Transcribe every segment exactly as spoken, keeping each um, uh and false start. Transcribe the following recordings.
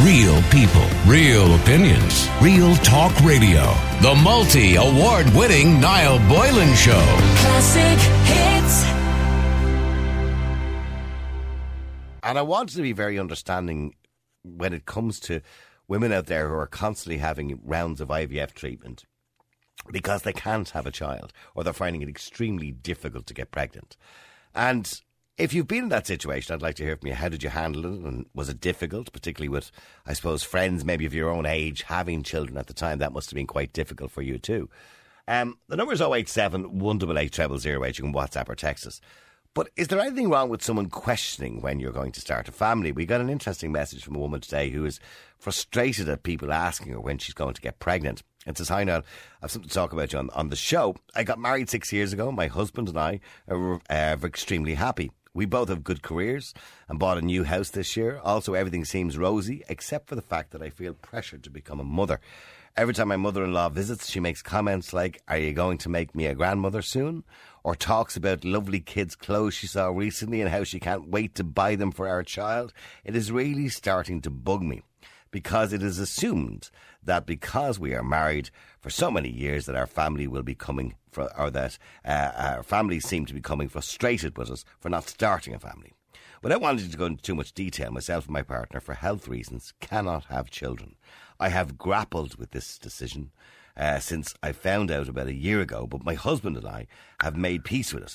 Real people, real opinions, real talk radio. The multi-award-winning Niall Boylan Show. Classic hits. And I want to be very understanding when it comes to women out there who are constantly having rounds of I V F treatment because they can't have a child or they're finding it extremely difficult to get pregnant. And if you've been in that situation, I'd like to hear from you. How did you handle it? And was it difficult, particularly with, I suppose, friends maybe of your own age having children at the time? That must have been quite difficult for you too. Um, the number is oh eight seven, one eight eight, zero zero zero eight. You can WhatsApp or text us. But is there anything wrong with someone questioning when you're going to start a family? We got an interesting message from a woman today who is frustrated at people asking her when she's going to get pregnant. It says, hi, Niall, I have something to talk about you on, on the show. I got married six years ago. My husband and I are uh, extremely happy. We both have good careers and bought a new house this year. Also, everything seems rosy, except for the fact that I feel pressured to become a mother. Every time my mother-in-law visits, she makes comments like, are you going to make me a grandmother soon? Or talks about lovely kids' clothes she saw recently and how she can't wait to buy them for our child. It is really starting to bug me because it is assumed that because we are married for so many years that our family will be coming, for, or that uh, our families seem to be becoming frustrated with us for not starting a family. Without wanting to go into too much detail, myself and my partner, for health reasons, cannot have children. I have grappled with this decision uh, since I found out about a year ago, but my husband and I have made peace with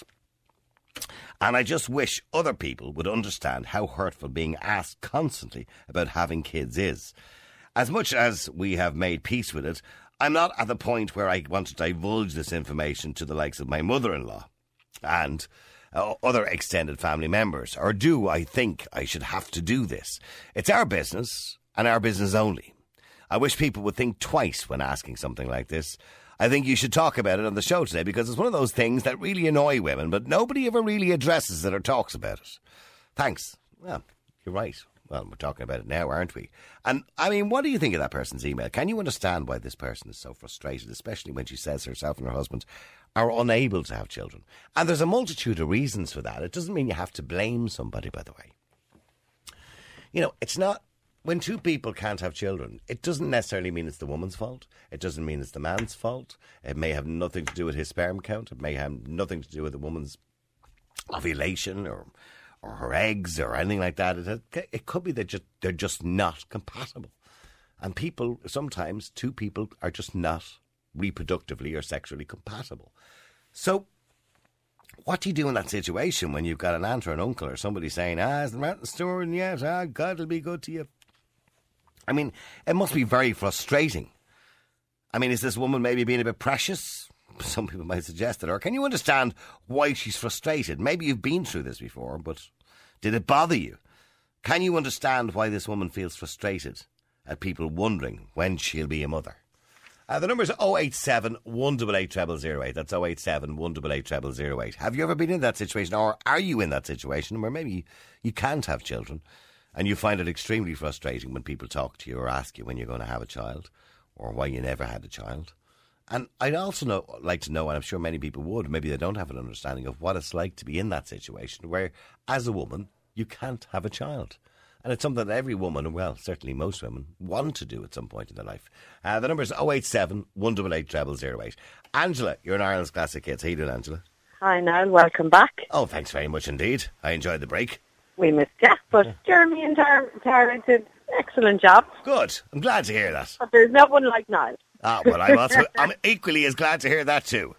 it. And I just wish other people would understand how hurtful being asked constantly about having kids is. As much as we have made peace with it, I'm not at the point where I want to divulge this information to the likes of my mother-in-law and uh, other extended family members. Or do I think I should have to do this? It's our business and our business only. I wish people would think twice when asking something like this. I think you should talk about it on the show today because it's one of those things that really annoy women, but nobody ever really addresses it or talks about it. Thanks. Well, you're right. Well, we're talking about it now, aren't we? And, I mean, what do you think of that person's email? Can you understand why this person is so frustrated, especially when she says herself and her husband are unable to have children? And there's a multitude of reasons for that. It doesn't mean you have to blame somebody, by the way. You know, it's not... When two people can't have children, it doesn't necessarily mean it's the woman's fault. It doesn't mean it's the man's fault. It may have nothing to do with his sperm count. It may have nothing to do with the woman's ovulation or or her eggs or anything like that. It, it could be that just, they're just not compatible. And people, sometimes two people are just not reproductively or sexually compatible. So what do you do in that situation when you've got an aunt or an uncle or somebody saying, ah, is the mountain storing yet? Ah, God will be good to you. I mean, it must be very frustrating. I mean, is this woman maybe being a bit precious? Some people might suggest it. Or can you understand why she's frustrated? Maybe you've been through this before, but did it bother you? Can you understand why this woman feels frustrated at people wondering when she'll be a mother? Uh, the number is oh eight seven, one eight eight, zero zero zero eight. That's oh eight seven, one eight eight, zero zero zero eight. Have you ever been in that situation, or are you in that situation where maybe you can't have children and you find it extremely frustrating when people talk to you or ask you when you're going to have a child or why you never had a child? And I'd also know, like to know, and I'm sure many people would, maybe they don't have an understanding of what it's like to be in that situation where, as a woman, you can't have a child. And it's something that every woman, well, certainly most women, want to do at some point in their life. Uh, the number is oh eight seven, one eight eight, zero zero zero eight. Angela, you're in Ireland's Classic Hits. How you doing, Angela? Hi, Niall. Welcome back. Oh, thanks very much indeed. I enjoyed the break. We missed you, but yeah. Jeremy and Tara, Tara did an excellent job. Good. I'm glad to hear that. But there's no one like Niall. Ah, well, I'm also I'm equally as glad to hear that too.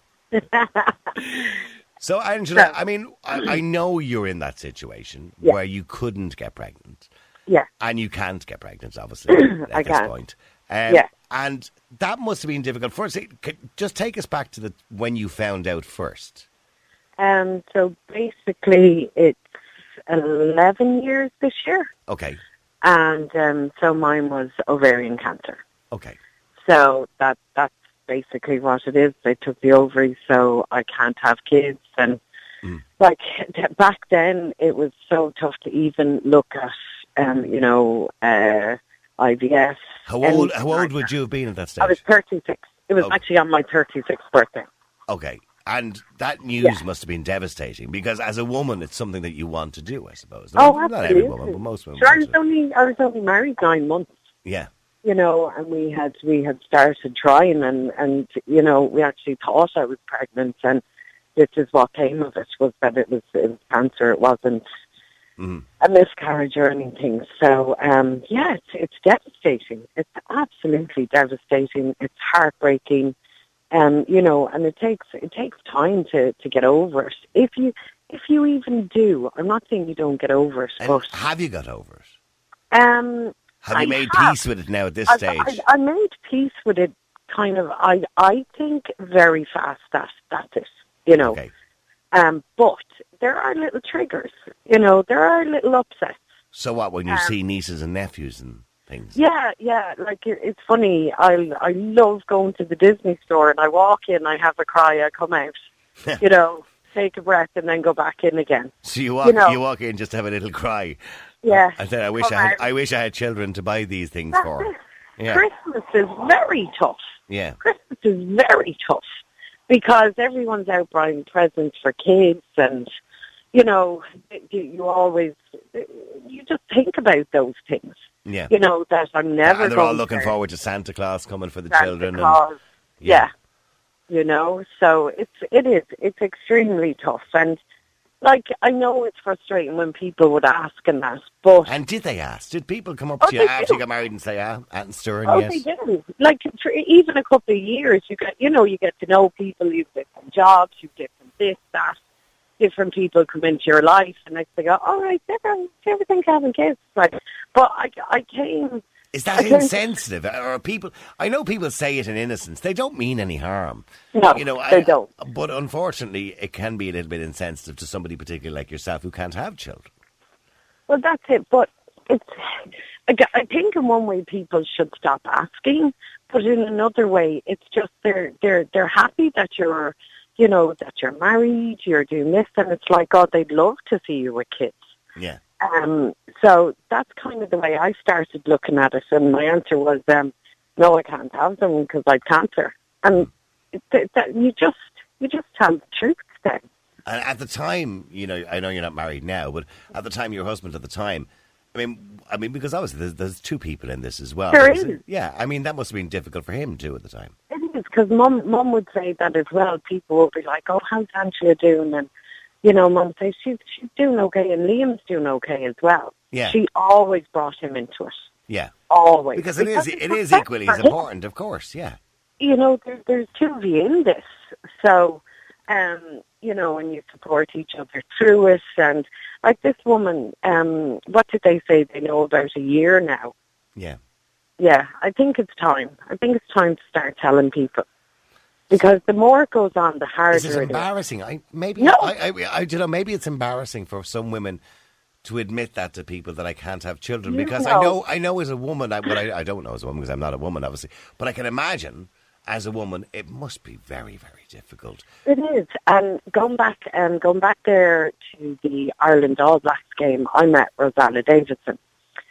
So, Angela, I mean, I, I know you're in that situation yeah. where you couldn't get pregnant. Yeah. And you can't get pregnant, obviously, at I this can. point. Um, yeah. And that must have been difficult. First, just take us back to the when you found out first. Um. So, basically, it's eleven years this year. Okay. And um, so mine was ovarian cancer. Okay. So that that's basically what it is. They took the ovaries, so I can't have kids. And mm. like back then, it was so tough to even look at, um, you know, uh, I V F. How old? How old like would you have been at that stage? I was thirty-six. It was okay. actually on my thirty-sixth birthday. Okay. And that news yeah. must have been devastating because as a woman, it's something that you want to do, I suppose. Oh, not, absolutely. not every woman, but most women. Sure, I was only I was only married nine months. Yeah. You know, and we had we had started trying, and, and you know, we actually thought I was pregnant, and this is what came of it, was that it was, it was cancer. It wasn't Mm. a miscarriage or anything. So, um, yeah, it's, it's devastating. It's absolutely devastating. It's heartbreaking. Um, you know, and it takes it takes time to, to get over it. If you if you even do, I'm not saying you don't get over it, And but have you got over it? um, Have you I made have. peace with it now at this I, stage? I, I made peace with it. Kind of, I I think very fast. That that's it. You know. Okay. Um, but there are little triggers, you know, there are little upsets. So what, when you Um, see nieces and nephews and things? Yeah, yeah, like it, it's funny, I I love going to the Disney store and I walk in, I have a cry, I come out, you know, take a breath and then go back in again. So you walk, you know. you walk in just to have a little cry. Yeah. I said, I wish Come I had, out. I wish I had children to buy these things That's for. it. Yeah. Christmas is very tough. Yeah. Christmas is very tough because everyone's out buying presents for kids and, you know, you, you always, you just think about those things. Yeah. You know, that I'm never And they're going all looking to forward to Santa Claus coming for the Santa children. Claus. And, yeah. You know, so it's, it is, it's extremely tough. And, like, I know it's frustrating when people would ask and that, but... And did they ask? Did people come up Oh, to you they after do. you got married and say, ah, Aunt Stern, Oh, yes? they do. Like, for even a couple of years, you get, you know, you get to know people, you've different jobs, you've different this, that. Different people come into your life, and next they go, all right, everything, everything having kids. Like, but I, I came... Is that I came- insensitive? Or people? I know people say it in innocence. They don't mean any harm. No, you know, they I, don't. But unfortunately, it can be a little bit insensitive to somebody, particularly like yourself, who can't have children. Well, that's it. But it's, I g- I think in one way people should stop asking, but in another way, it's just they're they're they're happy that you're, you know, that you're married, you're doing this, and it's like, oh, they'd love to see you with kids. Yeah. Um, so that's kind of the way I started looking at it, and my answer was, um, no, I can't have them because I've cancer, and it, th- that you just you just tell the truth then. And at the time, you know, I know you're not married now, but at the time, your husband at the time, I mean, I mean, because obviously there's, there's two people in this as well. There Is is. it? Yeah, I mean, that must have been difficult for him too at the time. It is, because mum, mum would say that as well. People would be like, oh, how's Angela doing? And, you know, mum says, she's, she's doing okay, and Liam's doing okay as well. Yeah. She always brought him into it. Yeah. Always. Because it is, it's it is respect equally for as him. important, of course, yeah. You know, there, there's two of you in this. So, um, you know, and you support each other through it. And like this woman, um, what did they say? They know about a year now. Yeah. Yeah, I think it's time. I think it's time to start telling people. Because the more it goes on, the harder Is it it is. embarrassing? I maybe No. I, I, I don't know. Maybe it's embarrassing for some women to admit that to people that I can't have children You because know. I know I know as a woman. I, well, I, I don't know as a woman because I'm not a woman, obviously. But I can imagine as a woman, it must be very, very difficult. It is. And going back, um, going back there to the Ireland All Blacks game, I met Rosanna Davidson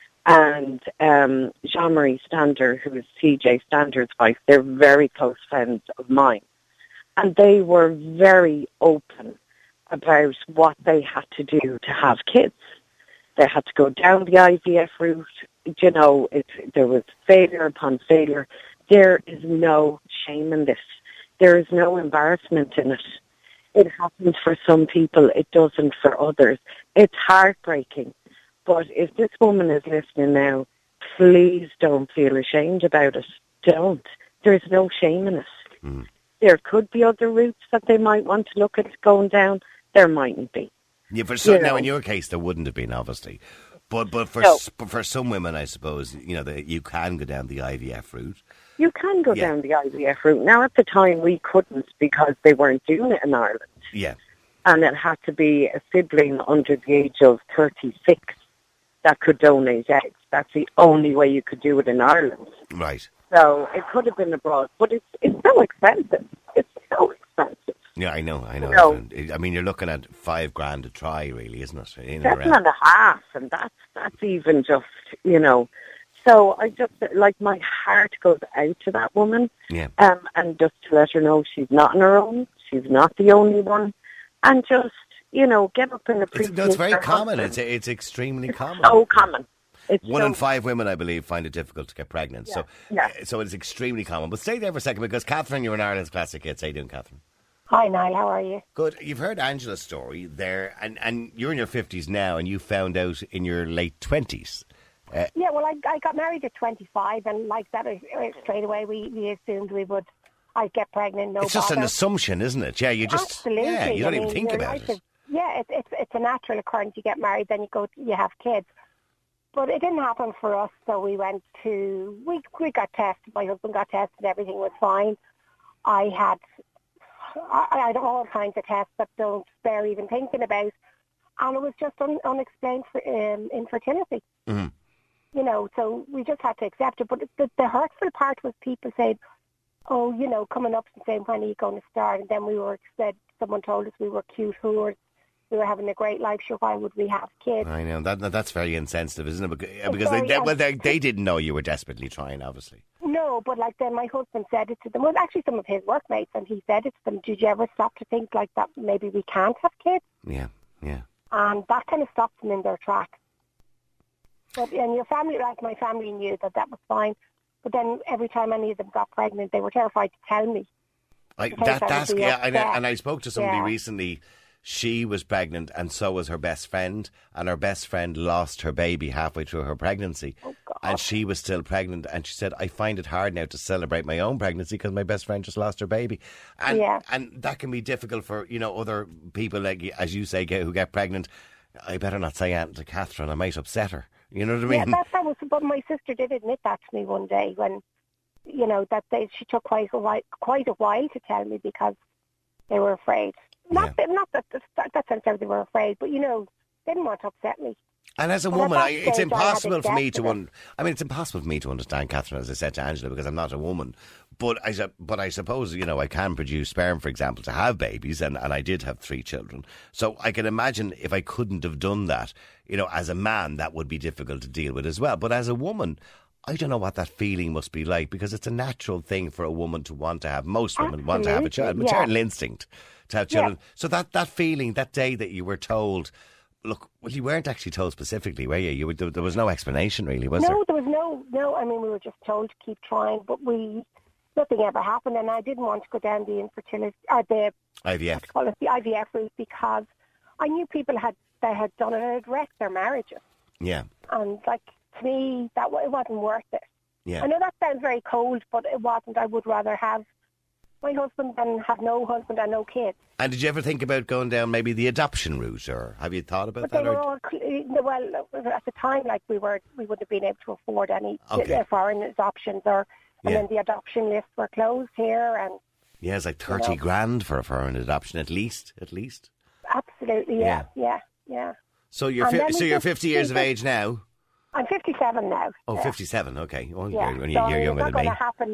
and um, Jean-Marie Stander, who is C J Stander's wife. They're very close friends of mine. And they were very open about what they had to do to have kids. They had to go down the I V F route. You know, it, there was failure upon failure. There is no shame in this. There is no embarrassment in it. It happens for some people. It doesn't for others. It's heartbreaking. But if this woman is listening now, please don't feel ashamed about it. Don't. There's no shame in it. Mm. There could be other routes that they might want to look at going down. There mightn't be. Yeah, for some, You now know. in your case, there wouldn't have been, obviously. But but for No. s- but for some women, I suppose, you know, that you can go down the I V F route. You can go Yeah. down the I V F route. Now, at the time, we couldn't because they weren't doing it in Ireland. Yeah. And it had to be a sibling under the age of thirty-six that could donate eggs. That's the only way you could do it in Ireland. Right. So it could have been abroad, but it's it's so expensive. It's so expensive. Yeah, I know, I know. No. I mean, you're looking at five grand a try, really, isn't it? In and Seven around. and a half, and that's that's even just, you know. So I just, like, my heart goes out to that woman, Yeah. um, and just to let her know she's not on her own, she's not the only one, and just, you know, get up and It's, appreciate no, it's very her common. husband. It's it's extremely common. So common. It's one so, in five women, I believe, find it difficult to get pregnant. Yeah, So, yeah. uh, so it's extremely common. But stay there for a second because Catherine, you're in Ireland's Classic Hits. How you doing, Catherine? Hi, Niall. How are you? Good. You've heard Angela's story there, and, and you're in your fifties now, and you found out in your late twenties. Uh, Yeah, well, I, I got married at twenty-five, and like that, I, I- straight away we, we assumed we would. I'd get pregnant. No it's just an bother. assumption, isn't it? Yeah, you just Absolutely. yeah, you don't I even mean, think your about life it. is- yeah, it's it's it's a natural occurrence. You get married, then you go, you have kids. But it didn't happen for us, so we went to we we got tested. My husband got tested. Everything was fine. I had I, I had all kinds of tests that don't bear even thinking about, and it was just un, unexplained for, um, infertility. Mhm. You know, so we just had to accept it. But the, the hurtful part was people saying, "Oh, you know, coming up and saying when are you going to start?" And then we were said someone told us we were cute whores. We were having a great life. Sure, why would we have kids? I know that that's very insensitive, isn't it? Because, because very they, they, well, they, insensitive. they didn't know you were desperately trying, obviously. No, but like then my husband said it to them. Well, actually, some of his workmates, and he said it to them. Did you ever stop to think like that? Maybe we can't have kids, Yeah, yeah. and that kind of stopped them in their tracks. But and your family, like my family, knew that that was fine. But then every time any of them got pregnant, they were terrified to tell me. I, Because that I that's would be yeah, and I, upset. and I spoke to somebody Yeah. recently. She was pregnant, and so was her best friend. And her best friend lost her baby halfway through her pregnancy, Oh, God. and she was still pregnant. And she said, "I find it hard now to celebrate my own pregnancy because my best friend just lost her baby." And Yeah. and that can be difficult for you know other people, like as you say, get, who get pregnant. I better not say anything to Catherine. I might upset her. You know what I Yeah, mean? that, that was. But my sister did admit that to me one day when, you know, that they she took quite a while, quite a while to tell me because they were afraid. Not Yeah. that, not that that that's necessarily they were afraid, but you know, they didn't want to upset me. And as a Well, at woman, that I, it's stage, I had impossible for me to. accepted Un- I mean, it's impossible for me to understand, Catherine, as I said to Angela, because I'm not a woman. But I, su- but I suppose you know I can produce sperm, for example, to have babies, and, and I did have three children. So I can imagine if I couldn't have done that, you know, as a man, that would be difficult to deal with as well. But as a woman, I don't know what that feeling must be like because it's a natural thing for a woman to want to have. Most women want to have a child, Absolutely, yeah. maternal instinct to have children. So that that feeling, that day that you were told. Look, well, you weren't actually told specifically, were you? You were, there, there was no explanation, really, was No, there? there was no, no. I mean, we were just told to keep trying, but we nothing ever happened, and I didn't want to go down the infertility or the I V F. call it the I V F route because I knew people had that had done it and had wrecked their marriages, Yeah, and like to me, that wa- it wasn't worth it. yeah. I know that sounds very cold, but it wasn't. I would rather have my husband than have no husband and no kids. And did you ever think about going down maybe the adoption route, or have you thought about But that? they were Or, all cl- well at the time, like we were, we wouldn't have been able to afford any Okay. uh, foreign adoptions, or and Yeah. then the adoption lists were closed here, and yeah, it's like thirty know. grand for for an adoption, at least, at least. absolutely, yeah, yeah, yeah. So you're And fi- then so we you're just- fifty we years of just- age now. I'm fifty-seven now. Oh, yeah. fifty-seven. Okay, well, Yeah, you're, so you're, I mean, younger it's than not me. going to happen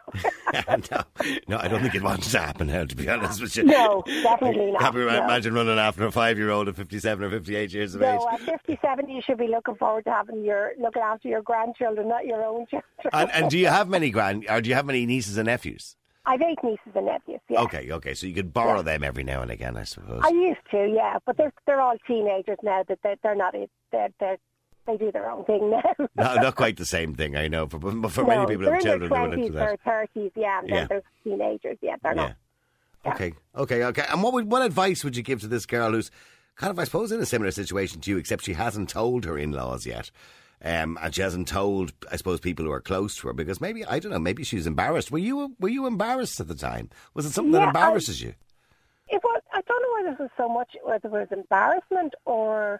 now. no, no, I don't think it wants to happen now. To be honest with you, No, definitely not, Can't be right- no. imagine running after a five-year-old at fifty-seven or fifty-eight years of age. No, at fifty-seven, you should be looking forward to having your looking after your grandchildren, not your own children. And, and do you have many grand? Or do you have many nieces and nephews? I've eight nieces and nephews. Yeah. Okay, okay. So you could borrow Yeah. them every now and again, I suppose. I used to, yeah, but they're they're all teenagers now. That they're, they're not. They're, they're they do their own thing now. no, not quite the same thing, I know. For, but for no, many people they're have in children, their they wouldn't twenties do that. or thirties, yeah, and Yeah. then there's teenagers, yeah, they're Yeah. not. Yeah. Okay, okay, okay. And what would, what advice would you give to this girl who's kind of, I suppose, in a similar situation to you, except she hasn't told her in-laws yet? Um, and she hasn't told, I suppose, people who are close to her because maybe, I don't know, maybe she's embarrassed. Were you were you embarrassed at the time? Was it something Yeah, that embarrasses you? It was. I don't know whether it was so much whether it was embarrassment or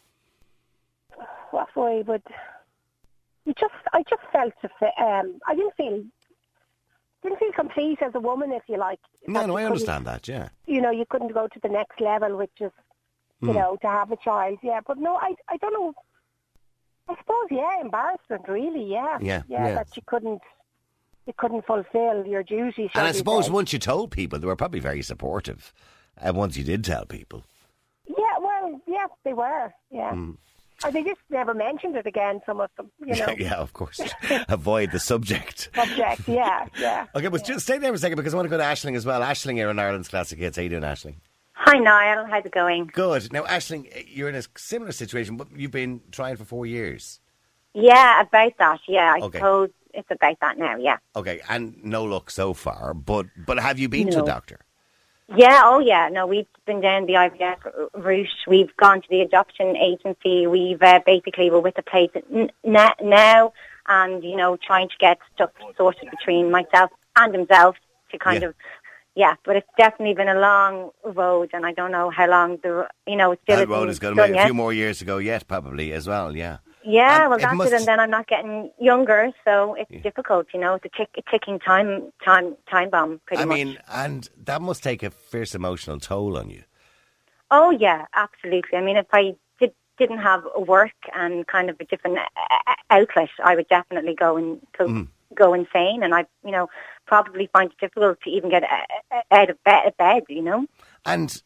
what way would. You just, I just felt to fi- um, I didn't feel, didn't feel complete as a woman, if you like. No, That no, you I couldn't- understand that, yeah. You know, you couldn't go to the next level, which is, you Hmm. know, to have a child. Yeah, but no, I, I don't know. I suppose, yeah, embarrassment, really, yeah, Yeah, yeah. that you couldn't, you couldn't fulfil your duty. shall And I we suppose say. once you told people, they were probably very supportive. And once you did tell people. Yeah, well, yeah, they were, yeah. Hmm. Or they just never mentioned it again, some of them, you know. yeah, of course. Avoid the subject. Subject, yeah, yeah. Okay, but just stay there for a second because I want to go to Aisling as well. Aisling here on Ireland's Classic Hits. How you doing, Aisling? Hi, Niall. How's it going? Good. Now, Aisling, you're in a similar situation, but you've been trying for four years. Yeah, about that. Yeah, I Okay. suppose it's about that now. Yeah. Okay, and no luck so far, but but have you been to No. a doctor? Yeah, oh yeah. No, we've been down the I V F route. We've gone to the adoption agency. We've uh, basically, we're with the place n- n- now and, you know, trying to get stuff sorted between myself and himself to kind Yeah. of, yeah, but it's definitely been a long road and I don't know how long the, you know, it's still That road isn't is going to done be a yet. few more years to go yet, probably, as well, yeah. Yeah, And well, it that's must- it, and then I'm not getting younger, so it's Yeah. difficult, you know. It's a, tick, a ticking time, time, time bomb, pretty I much. mean, and that must take a fierce emotional toll on you. Oh yeah, absolutely. I mean, if I did, didn't have a work and kind of a different uh, outlet, I would definitely go and go, Mm. go insane, and I, you know, probably find it difficult to even get uh, out of bed, bed you know. And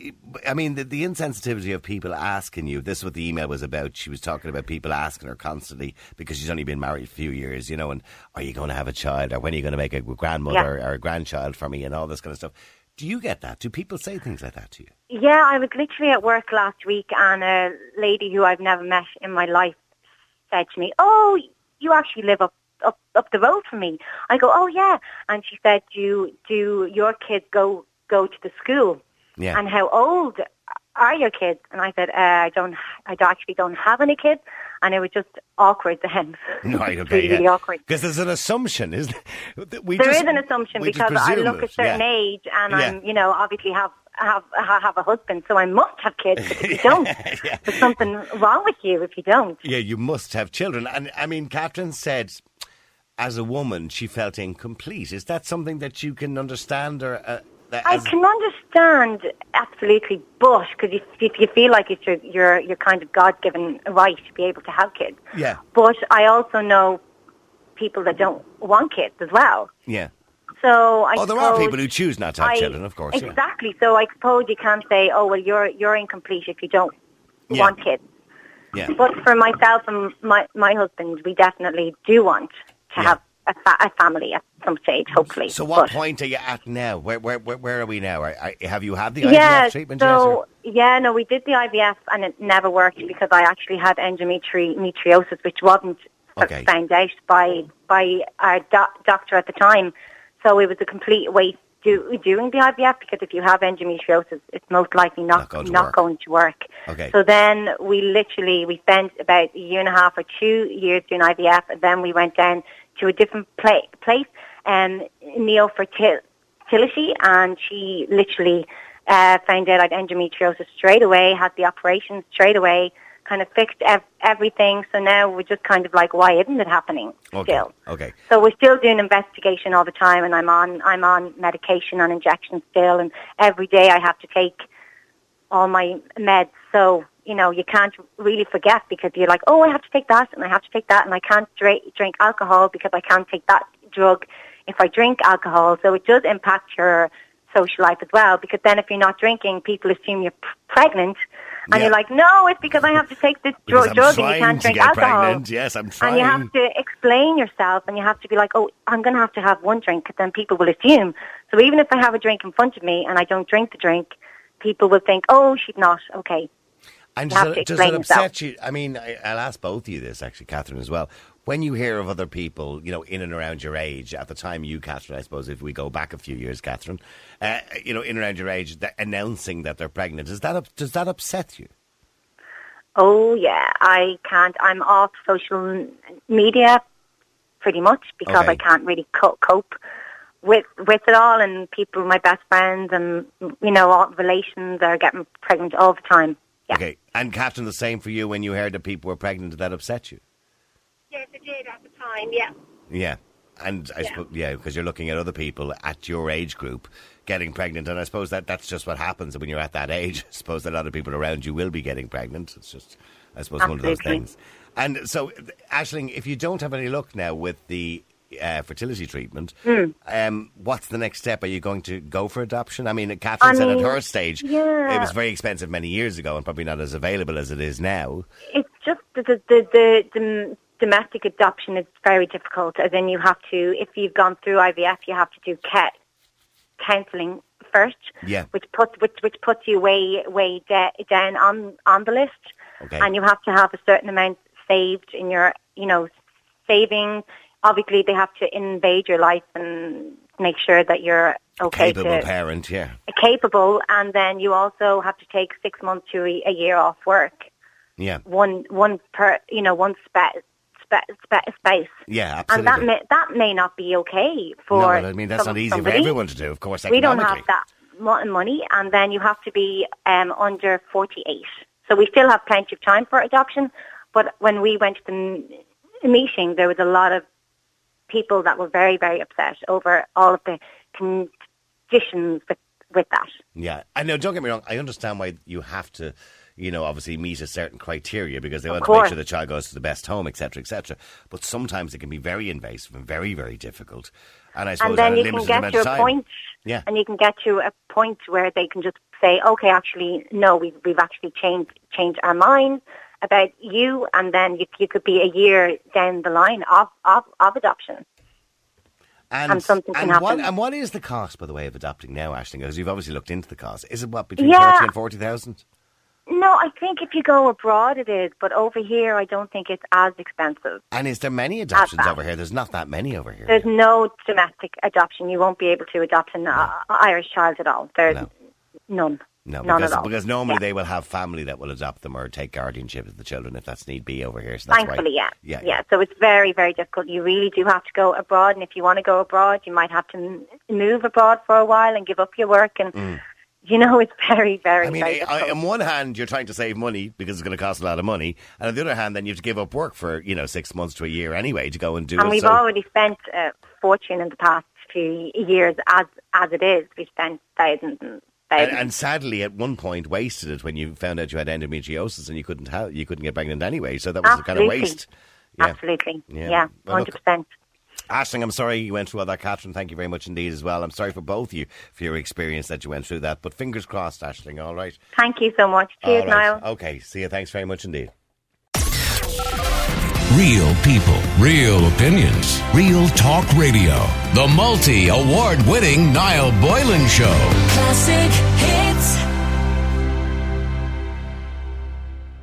I mean, the, the insensitivity of people asking you, this is what the email was about. She was talking about people asking her constantly because she's only been married a few years, you know, and are you going to have a child, or when are you going to make a grandmother Yeah. or a grandchild for me, and all this kind of stuff. Do you get that? Do people say things like that to you? Yeah, I was literally at work last week and a lady who I've never met in my life said to me, "Oh, you actually live up, up, up the road from me." I go, "Oh yeah." And she said, do, do your kids go, go to the school? Yeah. And how old are your kids? And I said, uh, I don't, I don't- actually don't have any kids. And it was just awkward then. Right, It's okay, really, really yeah. awkward. Because there's an assumption, isn't there? We There just, is an assumption we just because I presume look a it, certain yeah. age and Yeah. I'm, you know, obviously have have have a husband, so I must have kids. But if you don't, Yeah. there's something wrong with you if you don't. Yeah, you must have children. And I mean, Catherine said, as a woman, she felt incomplete. Is that something that you can understand, or uh, that I as- can understand absolutely, but because if, if you feel like it's your your your kind of God given right to be able to have kids, Yeah, but I also know people that don't want kids as well. yeah. So I Oh, there suppose are people who choose not to have I- children, of course. Yeah. Exactly. So I suppose you can't say, "Oh, well, you're you're incomplete if you don't Yeah. want kids." Yeah. But for myself and my my husband, we definitely do want to Yeah. have a, fa- a family at some stage, hopefully. So, what But- point are you at now? Where where where, where are we now? Are, are, have you had the I V Yeah, F treatment yet? or- so yeah, no, we did the I V F and it never worked because I actually had endometriosis, which wasn't Okay. found out by by our doc- doctor at the time. So it was a complete waste do, doing the I V F because if you have endometriosis, it's most likely not Not going to not work. going to work. Okay. So then we literally we spent about a year and a half or two years doing I V F, and then we went down to a different pla- place, um, neofertility, and she literally uh, found out I had endometriosis straight away, had the operation straight away, kind of fixed ev- everything. So now we're just kind of like, why isn't it happening Okay. still? Okay. So we're still doing investigation all the time, and I'm on I'm on medication, on injections still, and every day I have to take all my meds. So you know you can't really forget because you're like, oh, I have to take that, and I have to take that, and I can't dra- drink alcohol because I can't take that drug if I drink alcohol. So it does impact your social life as well, because then if you're not drinking, people assume you're p- pregnant, and Yeah. you're like, no, it's because I have to take this Because dr- I'm drug and trying you can't to drink get alcohol. pregnant. Yes, I'm trying. And you have to explain yourself, and you have to be like, oh, I'm going to have to have one drink, because then people will assume. So even if I have a drink in front of me and I don't drink the drink, people will think, oh, she's not okay. And You have does, to it, does explain it yourself. upset you? I mean, I, I'll ask both of you this, actually, Catherine, as well. When you hear of other people, you know, in and around your age, at the time you, Catherine, I suppose, if we go back a few years, Catherine, uh, you know, in and around your age, that announcing that they're pregnant, does that up, does that upset you? Oh, yeah, I can't. I'm off social media pretty much because Okay. I can't really co- cope with with it all, and people, my best friends and, you know, all relations are getting pregnant all the time. Yeah. Okay. And, Catherine, the same for you when you heard that people were pregnant, did that upset you? Yes, it did at the time, yeah. Yeah. And I suppose, yeah, because you're looking at other people at your age group getting pregnant, and I suppose that that's just what happens when you're at that age. I suppose that a lot of people around you will be getting pregnant. It's just, I suppose, one of those Absolutely. things. And so, Aisling, if you don't have any luck now with the uh, fertility treatment, Hmm. um, what's the next step? Are you going to go for adoption? I mean, Catherine I said mean, at her stage, yeah. it was very expensive many years ago and probably not as available as it is now. It's just the the, the, the, the domestic adoption is very difficult, as in you have to, if you've gone through I V F, you have to do ca- counselling first, Yeah. which puts which, which puts you way way da- down on on the list, Okay. and you have to have a certain amount saved in your, you know, saving. Obviously, they have to invade your life and make sure that you're okay. Capable to, parent, yeah. Capable, and then you also have to take six months to a, a year off work. Yeah. One, one per, you know, one spa- spa- spa- space. Yeah, absolutely. And that may, that may not be okay for. No, well, I mean that's some, not easy somebody. for everyone to do, of course. We don't have that mo- money, and then you have to be um, under forty-eight. So we still have plenty of time for adoption. But when we went to the m- meeting, there was a lot of people that were very, very upset over all of the conditions with, with that. Yeah, I know. Don't get me wrong. I understand why you have to, you know, obviously meet a certain criteria because they want to make sure the child goes to the best home, et cetera, et cetera. But sometimes it can be very invasive and very, very difficult. And I suppose and then at a you can limited get amount to of a time. point, yeah, and you can get to a point where they can just say, "Okay, actually, no, we've we've actually changed changed our minds about you," and then you you could be a year down the line of of, of adoption. And, and something can and happen. What, and what is the cost, by the way, of adopting now, Aisling? Because you've obviously looked into the cost. Is it what, between yeah. thirty and forty thousand? No, I think if you go abroad it is, but over here I don't think it's as expensive. And is there many adoptions over here? There's not that many over here. There's no domestic adoption. You won't be able to adopt an uh, Irish child at all. There's no. none. No, None because, at all. because normally yeah. they will have family that will adopt them or take guardianship of the children if that's need be over here. So that's Thankfully, why, yeah. yeah. Yeah, so it's very, very difficult. You really do have to go abroad, and if you want to go abroad, you might have to m- move abroad for a while and give up your work. And, mm. you know, it's very, very, I mean, very I, difficult. on one hand, you're trying to save money because it's going to cost a lot of money. And on the other hand, then you have to give up work for, you know, six months to a year anyway to go and do and it. And we've so. already spent a fortune in the past few years as as it is. We've spent thousands and And, and sadly, at one point, wasted it when you found out you had endometriosis and you couldn't have, you couldn't get pregnant anyway. So that was Absolutely. a kind of waste. Yeah. Absolutely, yeah, yeah. one hundred percent. Aisling, I'm sorry you went through all that. Catherine, thank you very much indeed as well. I'm sorry for both of you for your experience that you went through that. But fingers crossed, Aisling. All right. Thank you so much. Cheers, all right. Niall. Okay. See you. Thanks very much indeed. Real people, real opinions, Real Talk Radio. The multi-award winning Niall Boylan Show. Classic hits.